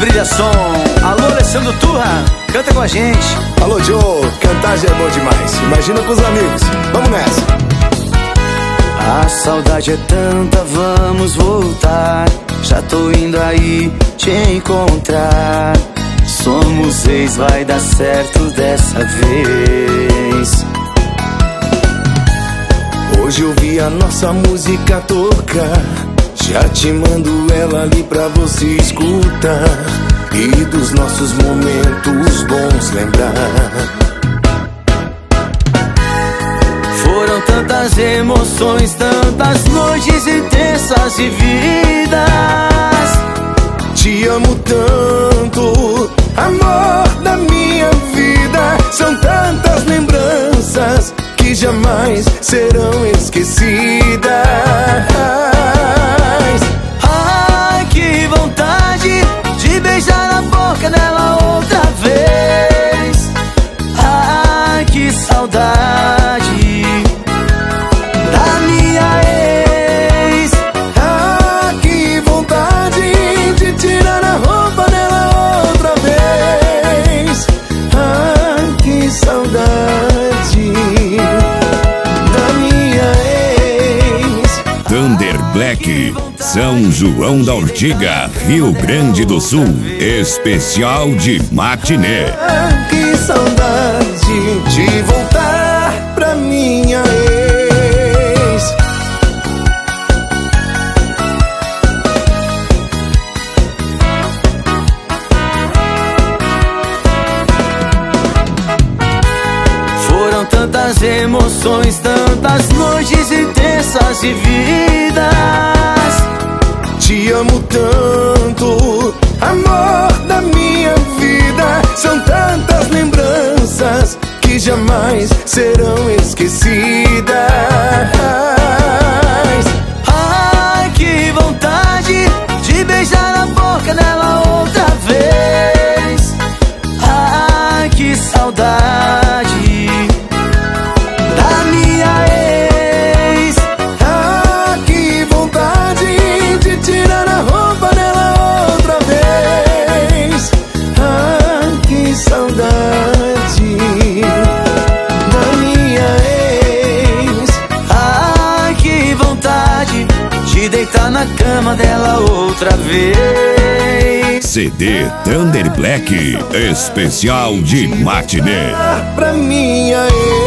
Brilha Som. Alô, Alessandro Turra, canta com a gente. Alô, Joe, cantar já é bom demais. Imagina com os amigos. Vamos nessa. A saudade é tanta, vamos voltar. Já tô indo aí te encontrar. Somos ex, vai dar certo dessa vez. Hoje eu vi a nossa música tocar. Já te mando ela ali pra você escutar e dos nossos momentos bons lembrar. Foram tantas emoções, tantas noites intensas vividas. Te amo tanto, amor da minha vida. São tantas lembranças que jamais serão esquecidas. Ai, que vontade de beijar na boca dela outra vez. Ai, que saudade da minha ex. Ah, que vontade de tirar a roupa dela outra vez. Ah, que saudade da minha ex. Thunder Black, São João da Ortiga, Rio Grande do Sul. Especial de matinê. Ah, que saudade de voltar pra minha ex. Foram tantas emoções, tantas noites intensas vividas. Te amo tanto, amor da minha vida. São tantas lembranças que jamais serão esquecidas. Ai, que vontade de beijar na boca dela outra vez. Ai, que saudade da minha ex. Ah, que vontade de tirar a roupa dela outra vez. Ah, que saudade da minha ex. Ai, que vontade de deitar na cama dela outra vez. CD Thunder Black, especial de matinê. Pra minha ex.